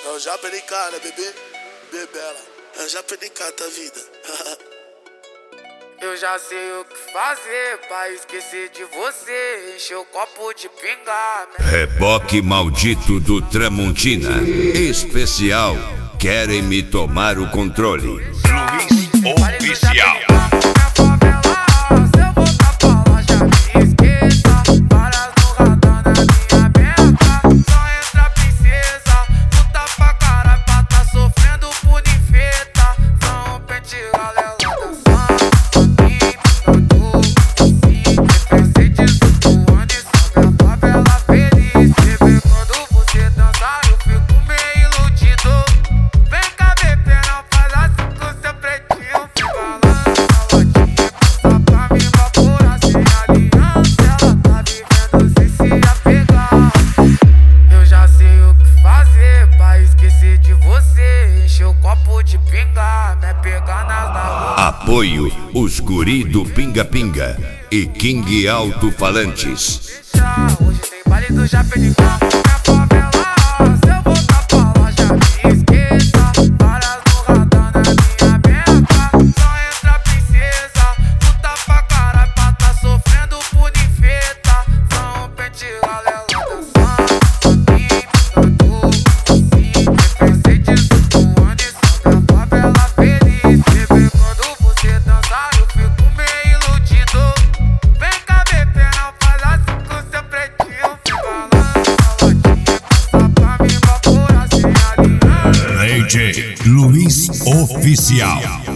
Eu já aprendi cá, né, bebê? Bebela. Eu já aprendi cá, tá vida. Eu já sei o que fazer pra esquecer de você. Encher o copo de pinga. Reboque maldito do Tramontina. Especial. Querem me tomar o controle. Luiz Oficial. Apoio os guri do Pinga Pinga e King Alto Falantes. Hoje tem baile do Japenicão. Minha favela, se eu voltar pra lá já me esqueça. Várias no radar na minha beca. Só entra princesa, luta pra caralho pra tá sofrendo por ninfeta. Só um pente galera dançando, imitando assim. Pensei disso voando e sobre a favela feliz. Bebê, quando você dançar eu fico meio iludido. Vem cá, bebê, não faz assim com seu pretinho. DJ Luiz Oficial.